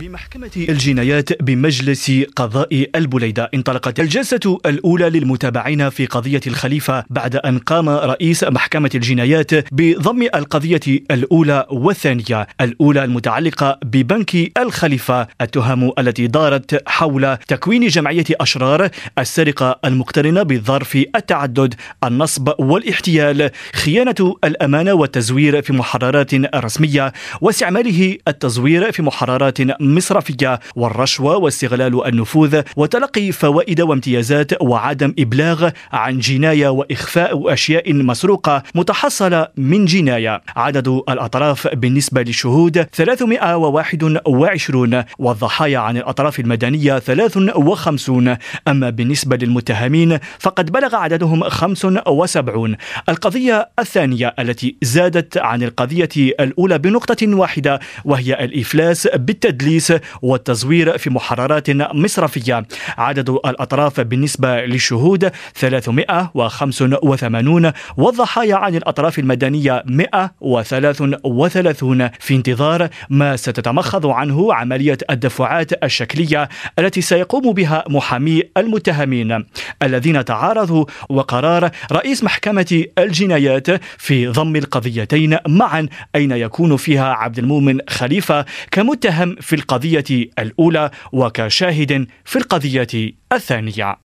بمحكمة الجنايات بمجلس قضاء البليدة انطلقت الجلسة الأولى للمتابعين في قضية الخليفة بعد أن قام رئيس محكمة الجنايات بضم القضية الأولى والثانية. الأولى المتعلقة ببنك الخليفة، التهم التي دارت حول تكوين جمعية أشرار، السرقة المقترنة بالظرف، التعدد، النصب والاحتيال، خيانة الأمانة والتزوير في محررات رسمية، واستعماله التزوير في محررات مصرفية، والرشوة واستغلال النفوذ وتلقي فوائد وامتيازات، وعدم إبلاغ عن جناية، وإخفاء أشياء مسروقة متحصلة من جناية. عدد الأطراف بالنسبة للشهود 321، والضحايا عن الأطراف المدنية 53. أما بالنسبة للمتهمين فقد بلغ عددهم 75. القضية الثانية التي زادت عن القضية الأولى بنقطة واحدة وهي الإفلاس بالتدليس والتزوير في محررات مصرفية. عدد الأطراف بالنسبة للشهود 385، والضحايا عن الأطراف المدنية 133، في انتظار ما ستتمخض عنه عملية الدفعات الشكلية التي سيقوم بها محامي المتهمين الذين تعارضوا، وقرار رئيس محكمة الجنايات في ضم القضيتين معا أين يكون فيها عبد المؤمن خليفة كمتهم في القضية الأولى وكشاهد في القضية الثانية.